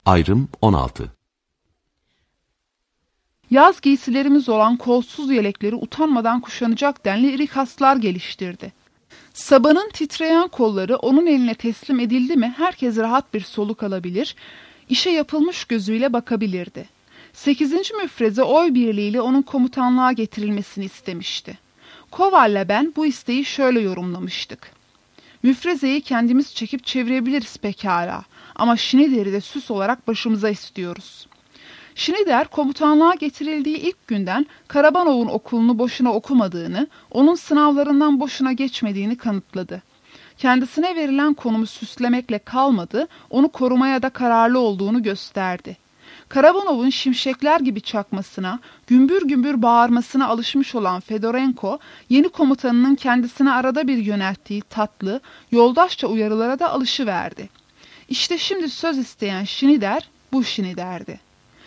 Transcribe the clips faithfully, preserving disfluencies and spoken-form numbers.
Ayrım on altı. Yaz giysilerimiz olan kolsuz yelekleri utanmadan kuşanacak denli iri kaslar geliştirdi. Sabanın titreyen kolları onun eline teslim edildi mi herkes rahat bir soluk alabilir, işe yapılmış gözüyle bakabilirdi. Sekizinci müfreze oy birliğiyle onun komutanlığa getirilmesini istemişti. Koval'le ben bu isteği şöyle yorumlamıştık. Müfrezeyi kendimiz çekip çevirebiliriz pekala ama Schneider'i de süs olarak başımıza istiyoruz. Schneider komutanlığa getirildiği ilk günden Karabanov'un okulunu boşuna okumadığını, onun sınavlarından boşuna geçmediğini kanıtladı. Kendisine verilen konumu süslemekle kalmadı, onu korumaya da kararlı olduğunu gösterdi. Karabanov'un şimşekler gibi çakmasına, gümbür gümbür bağırmasına alışmış olan Fedorenko, yeni komutanının kendisine arada bir yönelttiği tatlı, yoldaşça uyarılara da alışıverdi. İşte şimdi söz isteyen Schneider, bu Schneider'di.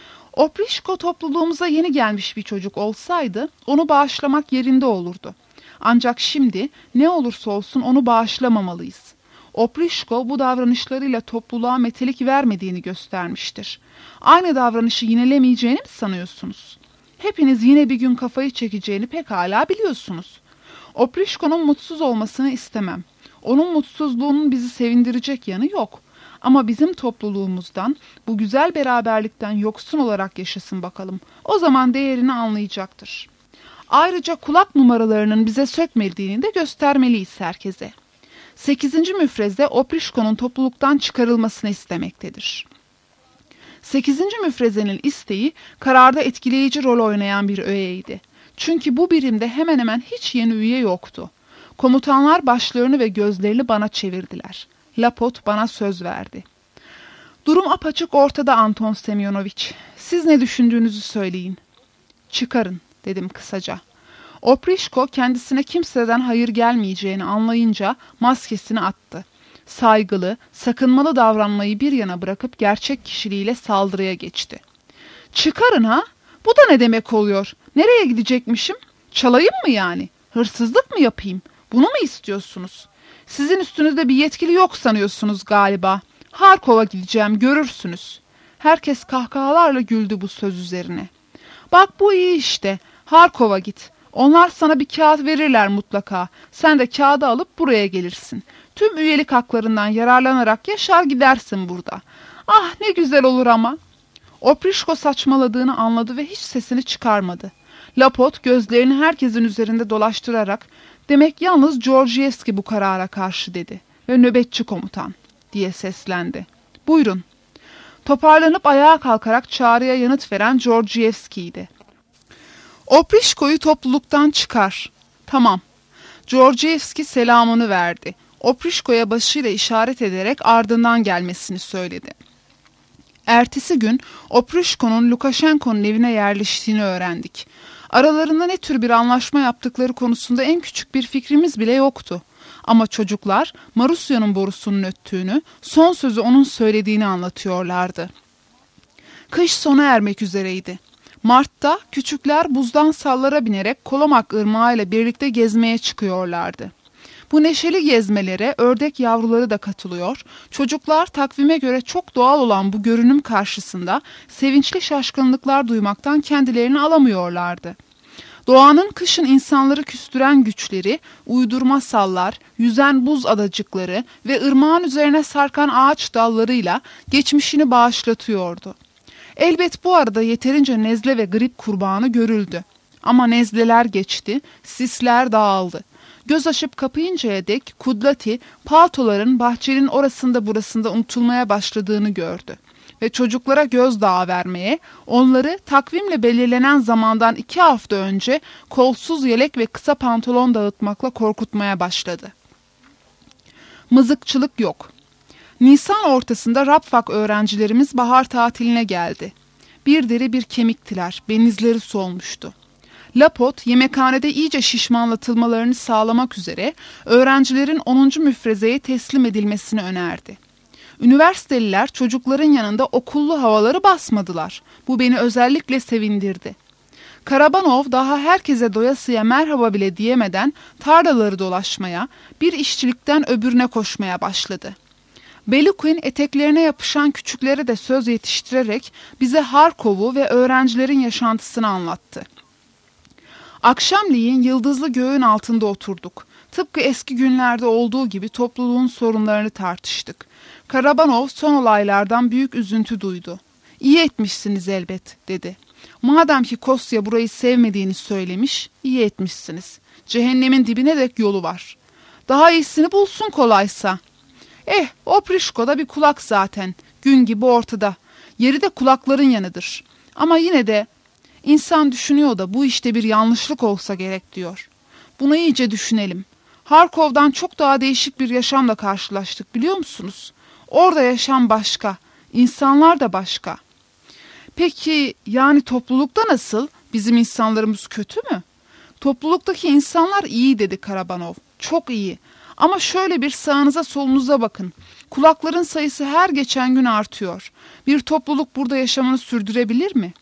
Oprişko topluluğumuza yeni gelmiş bir çocuk olsaydı, onu bağışlamak yerinde olurdu. Ancak şimdi ne olursa olsun onu bağışlamamalıyız. Oprişko bu davranışlarıyla topluluğa metelik vermediğini göstermiştir. Aynı davranışı yinelemeyeceğini mi sanıyorsunuz? Hepiniz yine bir gün kafayı çekeceğini pekala biliyorsunuz. Oprişko'nun mutsuz olmasını istemem. Onun mutsuzluğunun bizi sevindirecek yanı yok. Ama bizim topluluğumuzdan, bu güzel beraberlikten yoksun olarak yaşasın bakalım. O zaman değerini anlayacaktır. Ayrıca kulak numaralarının bize sökmediğini de göstermeliyiz herkese. Sekizinci müfreze Oprişko'nun topluluktan çıkarılmasını istemektedir. Sekizinci müfrezenin isteği kararda etkileyici rol oynayan bir öğeydi. Çünkü bu birimde hemen hemen hiç yeni üye yoktu. Komutanlar başlarını ve gözlerini bana çevirdiler. Lapot bana söz verdi. Durum apaçık ortada Anton Semyonoviç. Siz ne düşündüğünüzü söyleyin. Çıkarın dedim kısaca. Oprişko kendisine kimseden hayır gelmeyeceğini anlayınca maskesini attı. Saygılı, sakınmalı davranmayı bir yana bırakıp gerçek kişiliğiyle saldırıya geçti. Çıkarın ha? Bu da ne demek oluyor? Nereye gidecekmişim? Çalayım mı yani? Hırsızlık mı yapayım? Bunu mu istiyorsunuz? Sizin üstünüzde bir yetkili yok sanıyorsunuz galiba. Harkov'a gideceğim, görürsünüz. Herkes kahkahalarla güldü bu söz üzerine. Bak bu iyi işte. Harkov'a git. Onlar sana bir kağıt verirler mutlaka. Sen de kağıdı alıp buraya gelirsin. Tüm üyelik haklarından yararlanarak yaşar gidersin burada. Ah ne güzel olur ama. Oprişko saçmaladığını anladı ve hiç sesini çıkarmadı. Lapot gözlerini herkesin üzerinde dolaştırarak demek yalnız Georgievski bu karara karşı dedi ve nöbetçi komutan diye seslendi. Buyurun. Toparlanıp ayağa kalkarak çağrıya yanıt veren Georgievski'ydi. Oprişko'yu topluluktan çıkar. Tamam. Georgievski selamını verdi. Oprişko'ya başıyla işaret ederek ardından gelmesini söyledi. Ertesi gün Oprişko'nun Lukashenko'nun evine yerleştiğini öğrendik. Aralarında ne tür bir anlaşma yaptıkları konusunda en küçük bir fikrimiz bile yoktu. Ama çocuklar Marusya'nın borusunun öttüğünü, son sözü onun söylediğini anlatıyorlardı. Kış sona ermek üzereydi. Mart'ta küçükler buzdan sallara binerek Kolomak Irmağı ile birlikte gezmeye çıkıyorlardı. Bu neşeli gezmelere ördek yavruları da katılıyor, çocuklar takvime göre çok doğal olan bu görünüm karşısında sevinçli şaşkınlıklar duymaktan kendilerini alamıyorlardı. Doğanın kışın insanları küstüren güçleri, uydurma sallar, yüzen buz adacıkları ve ırmağın üzerine sarkan ağaç dallarıyla geçmişini bağışlatıyordu. Elbet bu arada yeterince nezle ve grip kurbanı görüldü. Ama nezleler geçti, sisler dağıldı. Göz açıp kapayıncaya dek Kudlati, paltoların bahçenin orasında burasında unutulmaya başladığını gördü. Ve çocuklara gözdağı vermeye, onları takvimle belirlenen zamandan iki hafta önce kolsuz yelek ve kısa pantolon dağıtmakla korkutmaya başladı. Mızıkçılık yok. Nisan ortasında Rapfak öğrencilerimiz bahar tatiline geldi. Bir deri bir kemiktiler, benizleri solmuştu. Lapot, yemekhanede iyice şişmanlatılmalarını sağlamak üzere öğrencilerin onuncu müfrezeye teslim edilmesini önerdi. Üniversiteliler çocukların yanında okullu havaları basmadılar. Bu beni özellikle sevindirdi. Karabanov daha herkese doyasıya merhaba bile diyemeden tarlaları dolaşmaya, bir işçilikten öbürüne koşmaya başladı. Belukin eteklerine yapışan küçüklere de söz yetiştirerek bize Harkov'u ve öğrencilerin yaşantısını anlattı. Akşamleyin yıldızlı göğün altında oturduk. Tıpkı eski günlerde olduğu gibi topluluğun sorunlarını tartıştık. Karabanov son olaylardan büyük üzüntü duydu. "İyi etmişsiniz elbet," dedi. "Madem ki Kostya burayı sevmediğini söylemiş, iyi etmişsiniz. Cehennemin dibine dek yolu var. Daha iyisini bulsun kolaysa." "Eh, Oprişko da bir kulak zaten. Gün gibi ortada. Yeri de kulakların yanıdır. Ama yine de insan düşünüyor da bu işte bir yanlışlık olsa gerek diyor. Bunu iyice düşünelim. Harkov'dan çok daha değişik bir yaşamla karşılaştık, biliyor musunuz? Orada yaşam başka, insanlar da başka." "Peki yani toplulukta nasıl? Bizim insanlarımız kötü mü?" "Topluluktaki insanlar iyi," dedi Karabanov. "Çok iyi. Ama şöyle bir sağınıza solunuza bakın. Kulakların sayısı her geçen gün artıyor. Bir topluluk burada yaşamını sürdürebilir mi?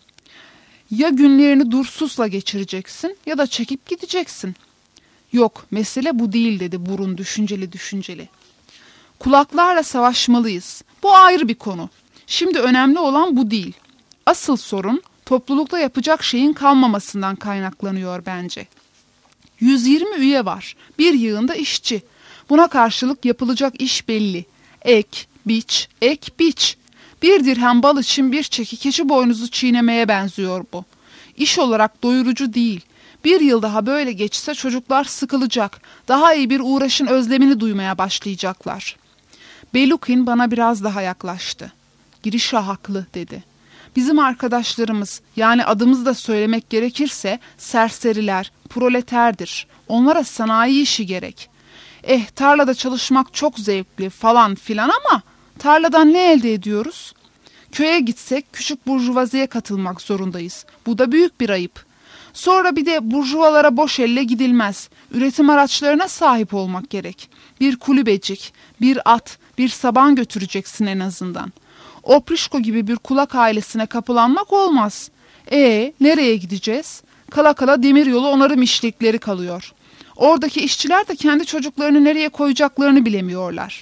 Ya günlerini dursuzla geçireceksin ya da çekip gideceksin." "Yok, mesele bu değil," dedi burun düşünceli düşünceli. "Kulaklarla savaşmalıyız. Bu ayrı bir konu. Şimdi önemli olan bu değil. Asıl sorun toplulukta yapacak şeyin kalmamasından kaynaklanıyor bence. yüz yirmi üye var. Bir yığında işçi. Buna karşılık yapılacak iş belli. Ek, biç, ek, biç. Bir dirhem bal için bir çeki keçi boynuzu çiğnemeye benziyor bu. İş olarak doyurucu değil. Bir yıl daha böyle geçse çocuklar sıkılacak. Daha iyi bir uğraşın özlemini duymaya başlayacaklar." Belukin bana biraz daha yaklaştı. "Girişa haklı," dedi. "Bizim arkadaşlarımız, yani adımızı da söylemek gerekirse serseriler, proleterdir. Onlara sanayi işi gerek. Eh, tarlada çalışmak çok zevkli falan filan ama tarladan ne elde ediyoruz? Köye gitsek küçük burjuvaziye katılmak zorundayız. Bu da büyük bir ayıp. Sonra bir de burjuvalara boş elle gidilmez. Üretim araçlarına sahip olmak gerek. Bir kulübecik, bir at, bir saban götüreceksin en azından. Oprişko gibi bir kulak ailesine kapılanmak olmaz. E nereye gideceğiz? Kala kala demiryolu onarım işlikleri kalıyor. Oradaki işçiler de kendi çocuklarını nereye koyacaklarını bilemiyorlar."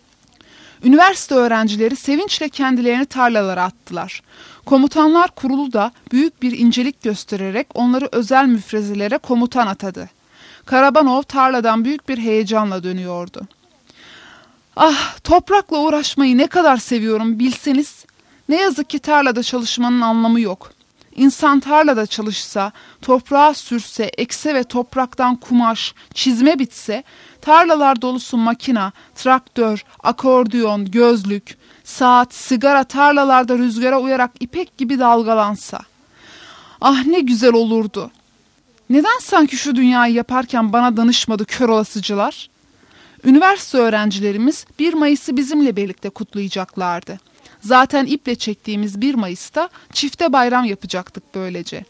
Üniversite öğrencileri sevinçle kendilerini tarlalara attılar. Komutanlar kurulu da büyük bir incelik göstererek onları özel müfrezelere komutan atadı. Karabanov tarladan büyük bir heyecanla dönüyordu. "Ah, toprakla uğraşmayı ne kadar seviyorum bilseniz. Ne yazık ki tarlada çalışmanın anlamı yok. İnsan tarlada çalışsa, toprağa sürse, ekse ve topraktan kumaş, çizme bitse, tarlalar dolusu makina, traktör, akordeon, gözlük, saat, sigara tarlalarda rüzgara uyarak ipek gibi dalgalansa. Ah ne güzel olurdu. Neden sanki şu dünyayı yaparken bana danışmadı kör olasıcılar?" Üniversite öğrencilerimiz bir Mayıs'ı bizimle birlikte kutlayacaklardı. Zaten iple çektiğimiz bir Mayıs'ta çifte bayram yapacaktık böylece.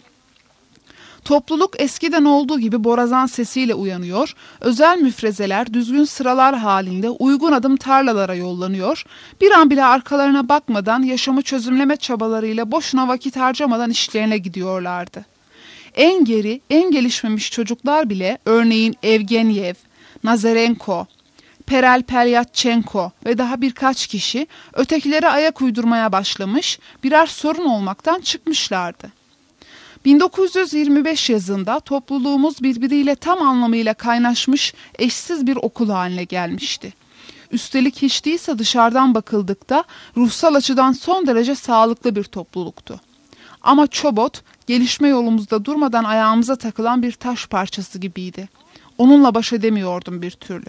Topluluk eskiden olduğu gibi borazan sesiyle uyanıyor, özel müfrezeler düzgün sıralar halinde uygun adım tarlalara yollanıyor, bir an bile arkalarına bakmadan yaşamı çözümleme çabalarıyla boşuna vakit harcamadan işlerine gidiyorlardı. En geri, en gelişmemiş çocuklar bile örneğin Evgenyev, Nazarenko, Perel Pelyatchenko ve daha birkaç kişi ötekilere ayak uydurmaya başlamış, birer sorun olmaktan çıkmışlardı. bin dokuz yüz yirmi beş yazında topluluğumuz birbiriyle tam anlamıyla kaynaşmış eşsiz bir okul haline gelmişti. Üstelik hiç değilse dışarıdan bakıldıkta ruhsal açıdan son derece sağlıklı bir topluluktu. Ama Çobot gelişme yolumuzda durmadan ayağımıza takılan bir taş parçası gibiydi. Onunla baş edemiyordum bir türlü.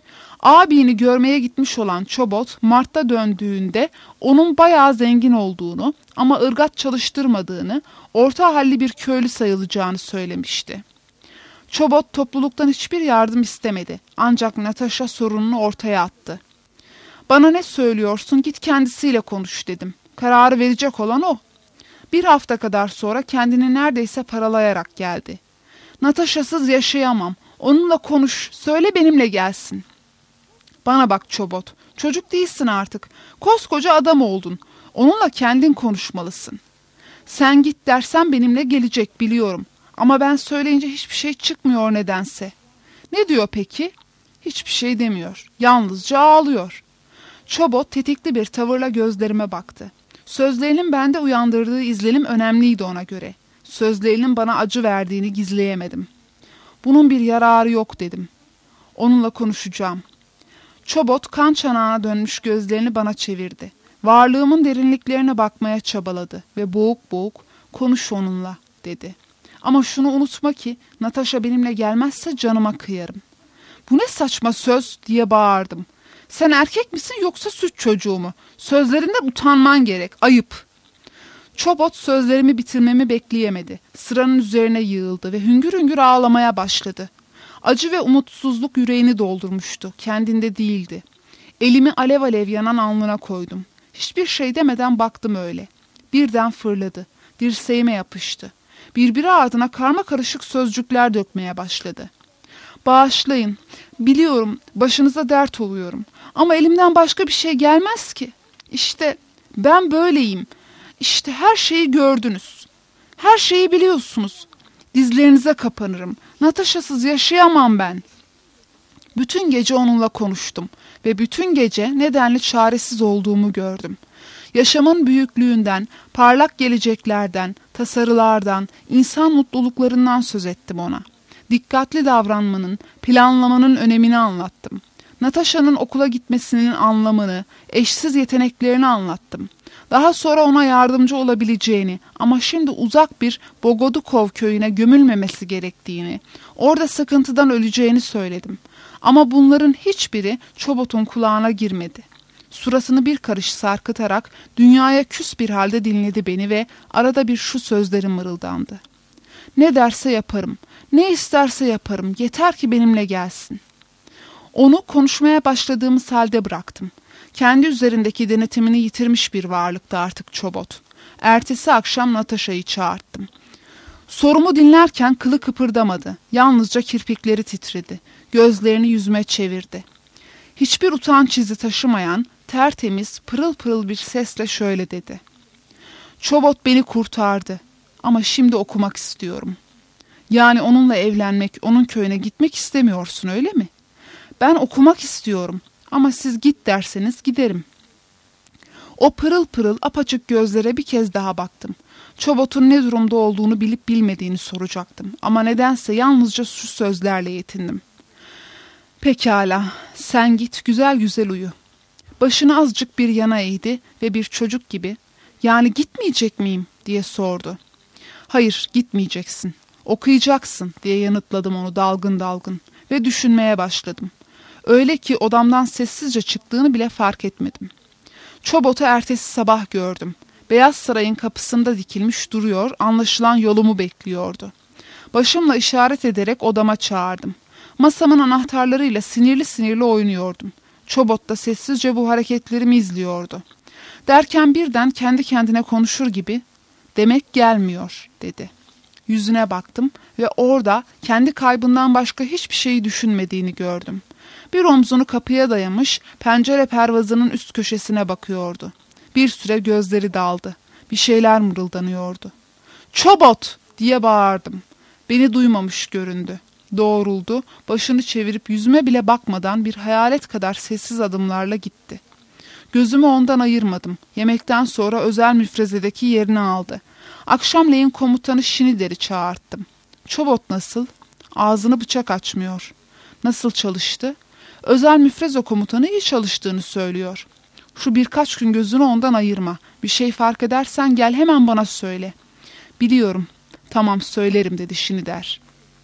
Abini görmeye gitmiş olan Çobot Mart'ta döndüğünde onun bayağı zengin olduğunu ama ırgat çalıştırmadığını, orta halli bir köylü sayılacağını söylemişti. Çobot topluluktan hiçbir yardım istemedi ancak Natasha sorununu ortaya attı. "Bana ne söylüyorsun, git kendisiyle konuş," dedim. "Kararı verecek olan o." Bir hafta kadar sonra kendini neredeyse paralayarak geldi. "Natasha'sız yaşayamam, onunla konuş, söyle benimle gelsin." "Bana bak Çobot, çocuk değilsin artık. Koskoca adam oldun. Onunla kendin konuşmalısın. Sen git dersen benimle gelecek biliyorum. Ama ben söyleyince hiçbir şey çıkmıyor nedense." "Ne diyor peki?" "Hiçbir şey demiyor. Yalnızca ağlıyor." Çobot tetikli bir tavırla gözlerime baktı. Sözlerinin bende uyandırdığı izlenim önemliydi ona göre. Sözlerinin bana acı verdiğini gizleyemedim. Bunun bir yararı yok dedim. Onunla konuşacağım. Çobot kan çanağına dönmüş gözlerini bana çevirdi. Varlığımın derinliklerine bakmaya çabaladı ve boğuk boğuk konuş onunla dedi. Ama şunu unutma ki Natasha benimle gelmezse canıma kıyarım. Bu ne saçma söz diye bağırdım. Sen erkek misin yoksa süt çocuğu mu? Sözlerinden utanman gerek, ayıp. Çobot sözlerimi bitirmemi bekleyemedi. Sıranın üzerine yığıldı ve hüngür hüngür ağlamaya başladı. Acı ve umutsuzluk yüreğini doldurmuştu. Kendinde değildi. Elimi alev alev yanan alnına koydum. Hiçbir şey demeden baktım öyle. Birden fırladı. Dirseğime yapıştı. Birbiri ardına karma karışık sözcükler dökmeye başladı. Bağışlayın. Biliyorum başınıza dert oluyorum. Ama elimden başka bir şey gelmez ki. İşte ben böyleyim. İşte her şeyi gördünüz. Her şeyi biliyorsunuz. Dizlerinize kapanırım. Natasha'sız yaşayamam ben. Bütün gece onunla konuştum ve bütün gece nedenli çaresiz olduğumu gördüm. Yaşamın büyüklüğünden, parlak geleceklerden, tasarılardan, insan mutluluklarından söz ettim ona. Dikkatli davranmanın, planlamanın önemini anlattım. Natasha'nın okula gitmesinin anlamını, eşsiz yeteneklerini anlattım. Daha sonra ona yardımcı olabileceğini ama şimdi uzak bir Bogodukov köyüne gömülmemesi gerektiğini, orada sıkıntıdan öleceğini söyledim. Ama bunların hiçbiri Çobot'un kulağına girmedi. Suratını bir karış sarkıtarak dünyaya küs bir halde dinledi beni ve arada bir şu sözlerim mırıldandı. Ne derse yaparım, ne isterse yaparım, yeter ki benimle gelsin. Onu konuşmaya başladığımız halde bıraktım. Kendi üzerindeki denetimini yitirmiş bir varlıktı artık Çobot. Ertesi akşam Natasha'yı çağırttım. Sorumu dinlerken kılı kıpırdamadı. Yalnızca kirpikleri titredi. Gözlerini yüzüme çevirdi. Hiçbir utanç izi taşımayan, tertemiz, pırıl pırıl bir sesle şöyle dedi. Çobot beni kurtardı ama şimdi okumak istiyorum. Yani onunla evlenmek, onun köyüne gitmek istemiyorsun öyle mi? Ben okumak istiyorum ama siz git derseniz giderim. O pırıl pırıl apaçık gözlere bir kez daha baktım. Çobot'un ne durumda olduğunu bilip bilmediğini soracaktım ama nedense yalnızca şu sözlerle yetindim. Pekala, sen git güzel güzel uyu. Başını azıcık bir yana eğdi ve bir çocuk gibi, yani gitmeyecek miyim diye sordu. Hayır, gitmeyeceksin, okuyacaksın diye yanıtladım onu dalgın dalgın ve düşünmeye başladım. Öyle ki odamdan sessizce çıktığını bile fark etmedim. Çobot'u ertesi sabah gördüm. Beyaz Saray'ın kapısında dikilmiş duruyor, anlaşılan yolumu bekliyordu. Başımla işaret ederek odama çağırdım. Masamın anahtarlarıyla sinirli sinirli oynuyordum. Çobot da sessizce bu hareketlerimi izliyordu. Derken birden kendi kendine konuşur gibi, demek gelmiyor dedi. Yüzüne baktım ve orada kendi kaybından başka hiçbir şeyi düşünmediğini gördüm. Bir omzunu kapıya dayamış, pencere pervazının üst köşesine bakıyordu. Bir süre gözleri daldı. Bir şeyler mırıldanıyordu. Çobot diye bağırdım. Beni duymamış göründü. Doğruldu, başını çevirip yüzüme bile bakmadan bir hayalet kadar sessiz adımlarla gitti. Gözümü ondan ayırmadım. Yemekten sonra özel müfrezedeki yerini aldı. Akşamleyin komutanı Şinider'i çağırttım. Çobot nasıl? Ağzını bıçak açmıyor. Nasıl çalıştı? Özel müfreze komutanı iyi çalıştığını söylüyor. Şu birkaç gün gözünü ondan ayırma. Bir şey fark edersen gel hemen bana söyle. Biliyorum. Tamam söylerim dedi Şinider.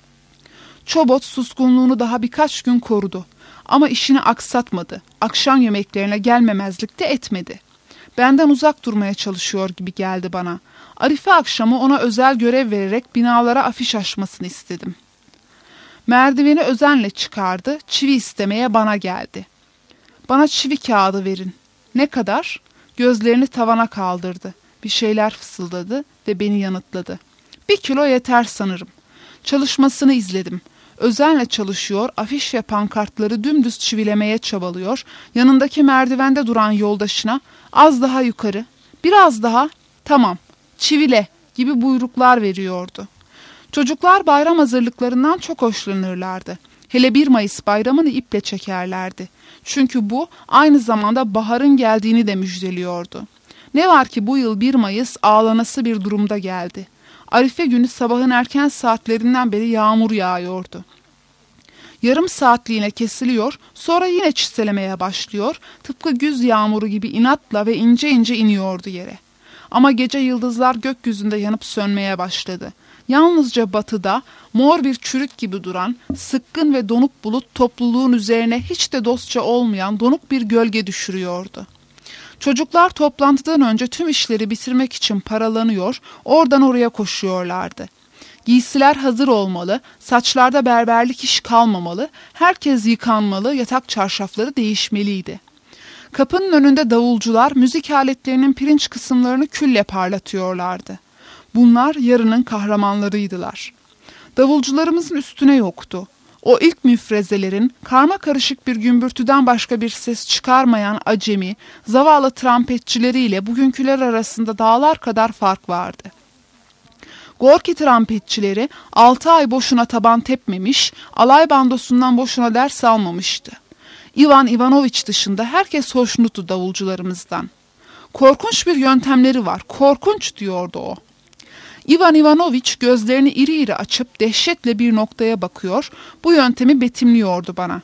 Çobot suskunluğunu daha birkaç gün korudu. Ama işini aksatmadı. Akşam yemeklerine gelmemezlik de etmedi. Benden uzak durmaya çalışıyor gibi geldi bana. Arife akşamı ona özel görev vererek binalara afiş açmasını istedim. Merdiveni özenle çıkardı, çivi istemeye bana geldi. Bana çivi kağıdı verin. Ne kadar? Gözlerini tavana kaldırdı. Bir şeyler fısıldadı ve beni yanıtladı. Bir kilo yeter sanırım. Çalışmasını izledim. Özenle çalışıyor, afiş ve pankartları dümdüz çivilemeye çabalıyor, yanındaki merdivende duran yoldaşına az daha yukarı, biraz daha, tamam, çivile gibi buyruklar veriyordu. Çocuklar bayram hazırlıklarından çok hoşlanırlardı. Hele bir Mayıs bayramını iple çekerlerdi. Çünkü bu aynı zamanda baharın geldiğini de müjdeliyordu. Ne var ki bu yıl bir Mayıs ağlanası bir durumda geldi. Arife günü sabahın erken saatlerinden beri yağmur yağıyordu. Yarım saatliğine kesiliyor, sonra yine çiselemeye başlıyor, tıpkı güz yağmuru gibi inatla ve ince ince iniyordu yere. Ama gece yıldızlar gökyüzünde yanıp sönmeye başladı. Yalnızca batıda mor bir çürük gibi duran, sıkkın ve donuk bulut topluluğun üzerine hiç de dostça olmayan donuk bir gölge düşürüyordu. Çocuklar toplantıdan önce tüm işleri bitirmek için paralanıyor, oradan oraya koşuyorlardı. Giysiler hazır olmalı, saçlarda berberlik iş kalmamalı, herkes yıkanmalı, yatak çarşafları değişmeliydi. Kapının önünde davulcular müzik aletlerinin pirinç kısımlarını külle parlatıyorlardı. Bunlar yarının kahramanlarıydılar. Davulcularımızın üstüne yoktu. O ilk müfrezelerin karma karışık bir gümbürtüden başka bir ses çıkarmayan acemi, zavallı trampetçileriyle bugünküler arasında dağlar kadar fark vardı. Gorki trampetçileri altı ay boşuna taban tepmemiş, alay bandosundan boşuna ders almamıştı. İvan İvanoviç dışında herkes hoşnuttu davulcularımızdan. Korkunç bir yöntemleri var, korkunç diyordu o. İvan İvanoviç gözlerini iri iri açıp dehşetle bir noktaya bakıyor, bu yöntemi betimliyordu bana.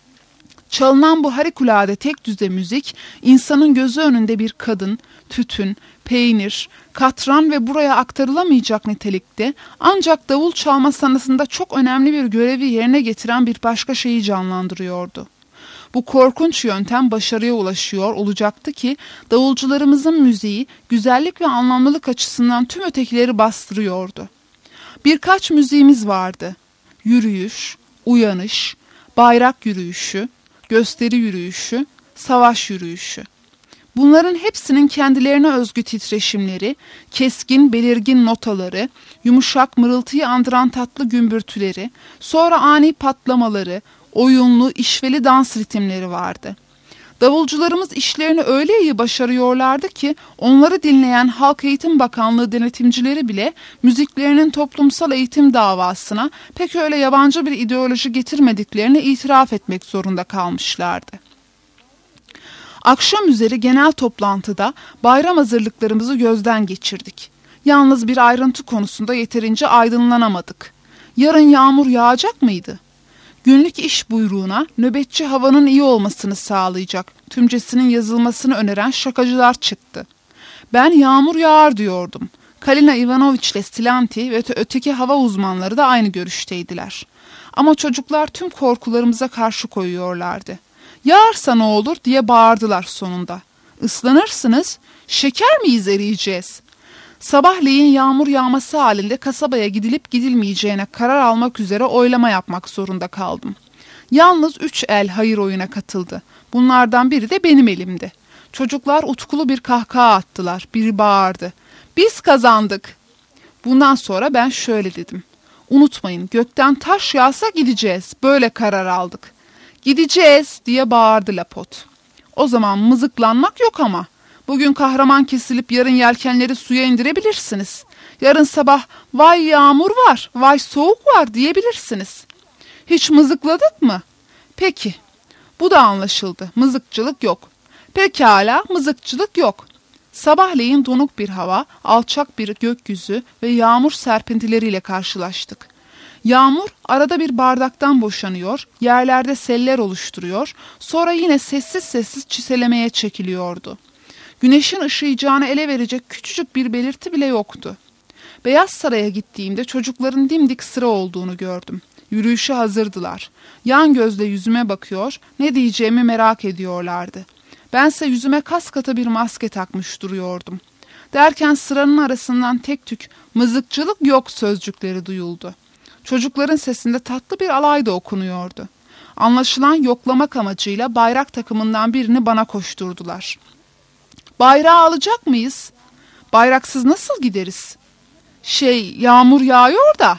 Çalınan bu harikulade tek düze müzik, insanın gözü önünde bir kadın, tütün, peynir, katran ve buraya aktarılamayacak nitelikte, ancak davul çalma sanatında çok önemli bir görevi yerine getiren bir başka şeyi canlandırıyordu. Bu korkunç yöntem başarıya ulaşıyor olacaktı ki davulcularımızın müziği güzellik ve anlamlılık açısından tüm ötekileri bastırıyordu. Birkaç müziğimiz vardı. Yürüyüş, uyanış, bayrak yürüyüşü, gösteri yürüyüşü, savaş yürüyüşü. Bunların hepsinin kendilerine özgü titreşimleri, keskin, belirgin notaları, yumuşak mırıltıyı andıran tatlı gümbürtüleri, sonra ani patlamaları, oyunlu, işveli dans ritimleri vardı. Davulcularımız işlerini öyle iyi başarıyorlardı ki onları dinleyen Halk Eğitim Bakanlığı denetimcileri bile müziklerinin toplumsal eğitim davasına pek öyle yabancı bir ideoloji getirmediklerini itiraf etmek zorunda kalmışlardı. Akşam üzeri genel toplantıda bayram hazırlıklarımızı gözden geçirdik. Yalnız bir ayrıntı konusunda yeterince aydınlanamadık. Yarın yağmur yağacak mıydı? Günlük iş buyruğuna nöbetçi havanın iyi olmasını sağlayacak tümcesinin yazılmasını öneren şakacılar çıktı. Ben yağmur yağar diyordum. Kalina Ivanoviç ile Stilanti ve öteki hava uzmanları da aynı görüşteydiler. Ama çocuklar tüm korkularımıza karşı koyuyorlardı. Yağarsa ne olur diye bağırdılar sonunda. Islanırsınız, şeker miyiz eriyeceğiz? Sabahleyin yağmur yağması halinde kasabaya gidilip gidilmeyeceğine karar almak üzere oylama yapmak zorunda kaldım. Yalnız üç el hayır oyuna katıldı. Bunlardan biri de benim elimdi. Çocuklar utkulu bir kahkaha attılar. Biri bağırdı. Biz kazandık. Bundan sonra ben şöyle dedim. Unutmayın, gökten taş yağsa gideceğiz. Böyle karar aldık. Gideceğiz diye bağırdı Lapot. O zaman mızıklanmak yok ama. Bugün kahraman kesilip yarın yelkenleri suya indirebilirsiniz. Yarın sabah vay yağmur var, vay soğuk var diyebilirsiniz. Hiç mızıkladık mı? Peki. Bu da anlaşıldı. Mızıkçılık yok. Pekala, mızıkçılık yok. Sabahleyin donuk bir hava, alçak bir gökyüzü ve yağmur serpintileriyle karşılaştık. Yağmur arada bir bardaktan boşanıyor, yerlerde seller oluşturuyor, sonra yine sessiz sessiz çiselemeye çekiliyordu. Güneşin ışıyacağını ele verecek küçücük bir belirti bile yoktu. Beyaz Saray'a gittiğimde çocukların dimdik sıra olduğunu gördüm. Yürüyüşe hazırdılar. Yan gözle yüzüme bakıyor, ne diyeceğimi merak ediyorlardı. Bense yüzüme kas katı bir maske takmış duruyordum. Derken sıranın arasından tek tük mızıkçılık yok sözcükleri duyuldu. Çocukların sesinde tatlı bir alay da okunuyordu. Anlaşılan yoklamak amacıyla bayrak takımından birini bana koşturdular. Bayrağı alacak mıyız? Bayraksız nasıl gideriz? Şey, yağmur yağıyor da.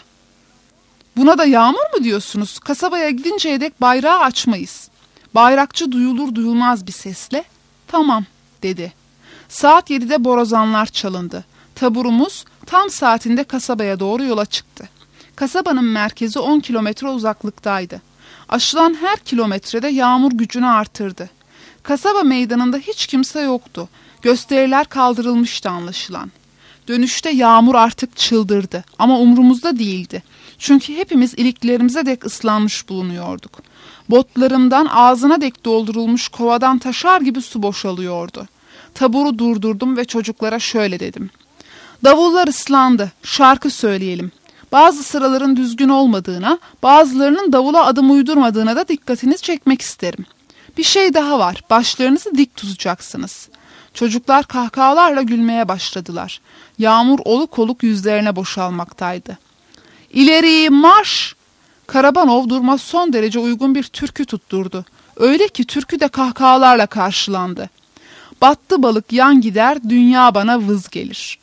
Buna da yağmur mu diyorsunuz? Kasabaya gidinceye dek bayrağı açmayız. Bayrakçı duyulur duyulmaz bir sesle, tamam dedi. Saat yedide borazanlar çalındı. Taburumuz tam saatinde kasabaya doğru yola çıktı. Kasabanın merkezi on kilometre uzaklıktaydı. Aşılan her kilometrede yağmur gücünü artırdı. Kasaba meydanında hiç kimse yoktu. Gösteriler kaldırılmıştı anlaşılan. Dönüşte yağmur artık çıldırdı ama umrumuzda değildi. Çünkü hepimiz iliklerimize dek ıslanmış bulunuyorduk. Botlarımdan ağzına dek doldurulmuş kovadan taşar gibi su boşalıyordu. Taburu durdurdum ve çocuklara şöyle dedim. Davullar ıslandı, şarkı söyleyelim. Bazı sıraların düzgün olmadığına, bazılarının davula adım uydurmadığına da dikkatinizi çekmek isterim. Bir şey daha var, başlarınızı dik tutacaksınız. Çocuklar kahkahalarla gülmeye başladılar. Yağmur oluk oluk yüzlerine boşalmaktaydı. İleri marş! Karabanov durma son derece uygun bir türkü tutturdu. Öyle ki türkü de kahkahalarla karşılandı. Battı balık yan gider, dünya bana vız gelir.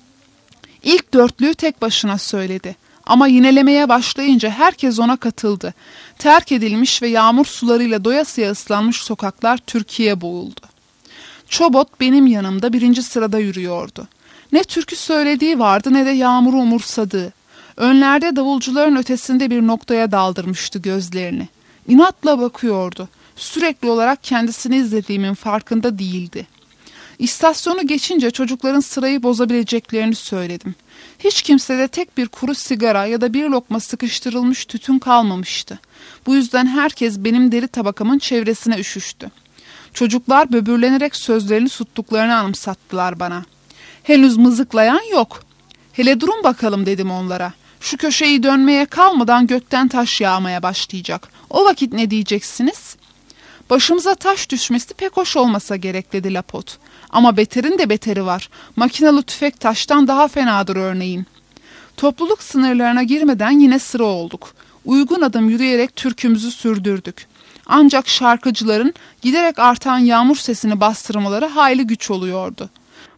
İlk dörtlüğü tek başına söyledi. Ama yinelemeye başlayınca herkes ona katıldı. Terk edilmiş ve yağmur sularıyla doyasıya ıslanmış sokaklar türküye boğuldu. Çobot benim yanımda birinci sırada yürüyordu. Ne türkü söylediği vardı ne de yağmuru umursadığı. Önlerde davulcuların ötesinde bir noktaya daldırmıştı gözlerini. İnatla bakıyordu. Sürekli olarak kendisini izlediğimin farkında değildi. İstasyonu geçince çocukların sırayı bozabileceklerini söyledim. Hiç kimsede tek bir kuru sigara ya da bir lokma sıkıştırılmış tütün kalmamıştı. Bu yüzden herkes benim deri tabakamın çevresine üşüştü. Çocuklar böbürlenerek sözlerini tuttuklarını anımsattılar bana. Henüz mızıklayan yok. Hele durun bakalım dedim onlara. Şu köşeyi dönmeye kalmadan gökten taş yağmaya başlayacak. O vakit ne diyeceksiniz? Başımıza taş düşmesi pek hoş olmasa gerek dedi Lapot. Ama beterin de beteri var. Makinalı tüfek taştan daha fenadır örneğin. Topluluk sınırlarına girmeden yine sıra olduk. Uygun adım yürüyerek türkümüzü sürdürdük. Ancak şarkıcıların giderek artan yağmur sesini bastırmaları hayli güç oluyordu.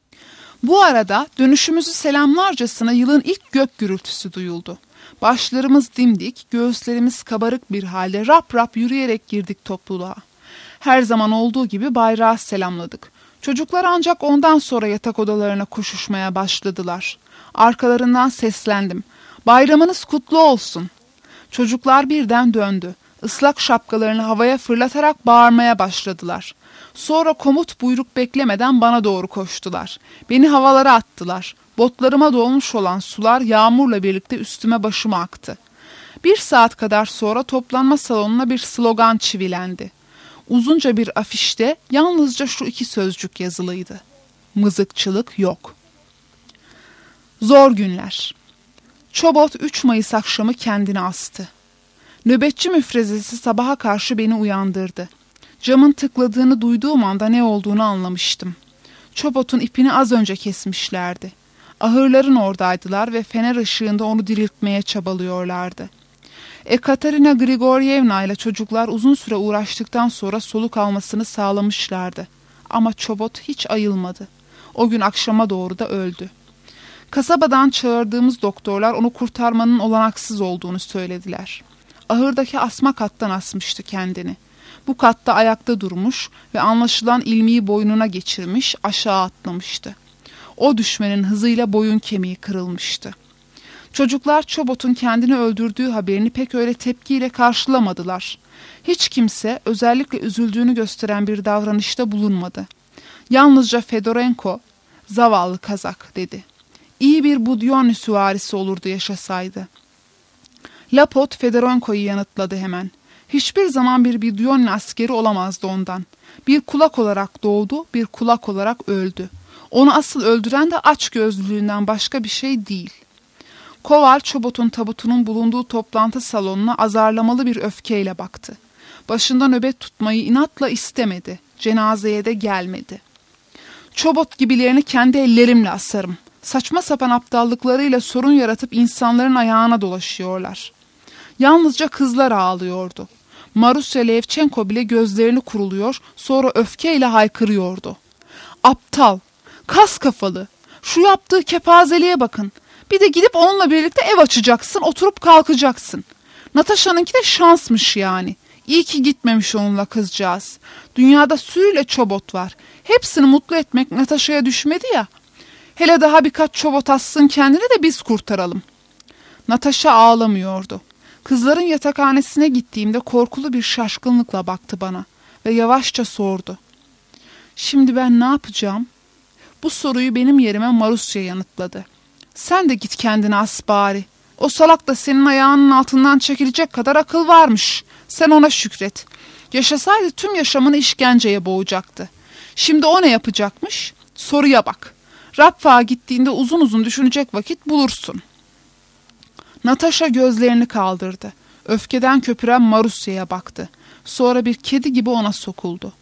Bu arada dönüşümüzü selamlarcasına yılın ilk gök gürültüsü duyuldu. Başlarımız dimdik, göğüslerimiz kabarık bir halde rap rap yürüyerek girdik topluluğa. Her zaman olduğu gibi bayrağı selamladık. Çocuklar ancak ondan sonra yatak odalarına koşuşmaya başladılar. Arkalarından seslendim. Bayramınız kutlu olsun. Çocuklar birden döndü. Islak şapkalarını havaya fırlatarak bağırmaya başladılar. Sonra komut buyruk beklemeden bana doğru koştular. Beni havalara attılar. Botlarıma dolmuş olan sular yağmurla birlikte üstüme başıma aktı. Bir saat kadar sonra toplanma salonuna bir slogan çivilendi. Uzunca bir afişte yalnızca şu iki sözcük yazılıydı. Mızıkçılık yok. Zor günler. Çobot üç Mayıs akşamı kendini astı. Nöbetçi müfrezesi sabaha karşı beni uyandırdı. Camın tıkladığını duyduğum anda ne olduğunu anlamıştım. Çobot'un ipini az önce kesmişlerdi. Ahırların oradaydılar ve fener ışığında onu diriltmeye çabalıyorlardı. Ekaterina Grigoryevna ile çocuklar uzun süre uğraştıktan sonra soluk almasını sağlamışlardı. Ama Çobot hiç ayılmadı. O gün akşama doğru da öldü. Kasabadan çağırdığımız doktorlar onu kurtarmanın olanaksız olduğunu söylediler. Ahırdaki asma kattan asmıştı kendini. Bu katta ayakta durmuş ve anlaşılan ilmiği boynuna geçirmiş, aşağı atlamıştı. O düşmenin hızıyla boyun kemiği kırılmıştı. Çocuklar Çobot'un kendini öldürdüğü haberini pek öyle tepkiyle karşılamadılar. Hiç kimse özellikle üzüldüğünü gösteren bir davranışta bulunmadı. Yalnızca Fedorenko, zavallı Kazak dedi. İyi bir Budyonny süvarisi olurdu yaşasaydı. Lapot Fedorenko'yu yanıtladı hemen. Hiçbir zaman bir Budyonny askeri olamazdı ondan. Bir kulak olarak doğdu, bir kulak olarak öldü. Onu asıl öldüren de açgözlülüğünden başka bir şey değil. Koval Çobot'un tabutunun bulunduğu toplantı salonuna azarlamalı bir öfkeyle baktı. Başında nöbet tutmayı inatla istemedi. Cenazeye de gelmedi. Çobot gibilerini kendi ellerimle asarım. Saçma sapan aptallıklarıyla sorun yaratıp insanların ayağına dolaşıyorlar. Yalnızca kızlar ağlıyordu. Marusya Levchenko bile gözlerini kuruluyor, sonra öfkeyle haykırıyordu. Aptal, kas kafalı, şu yaptığı kepazeliğe bakın. Bir de gidip onunla birlikte ev açacaksın, oturup kalkacaksın. Natasha'nınki de şansmış yani. İyi ki gitmemiş onunla kızcağız. Dünyada sürüyle Çobot var. Hepsini mutlu etmek Natasha'ya düşmedi ya. Hele daha birkaç Çobot assın kendini de biz kurtaralım. Natasha ağlamıyordu. Kızların yatakhanesine gittiğimde korkulu bir şaşkınlıkla baktı bana ve yavaşça sordu. Şimdi ben ne yapacağım? Bu soruyu benim yerime Marusya yanıtladı. Sen de git kendine as bari. O salak da senin ayağının altından çekilecek kadar akıl varmış. Sen ona şükret. Yaşasaydı tüm yaşamını işkenceye boğacaktı. Şimdi o ne yapacakmış? Soruya bak. Rapfa'a gittiğinde uzun uzun düşünecek vakit bulursun. Natasha gözlerini kaldırdı. Öfkeden köpüren Marusya'ya baktı. Sonra bir kedi gibi ona sokuldu.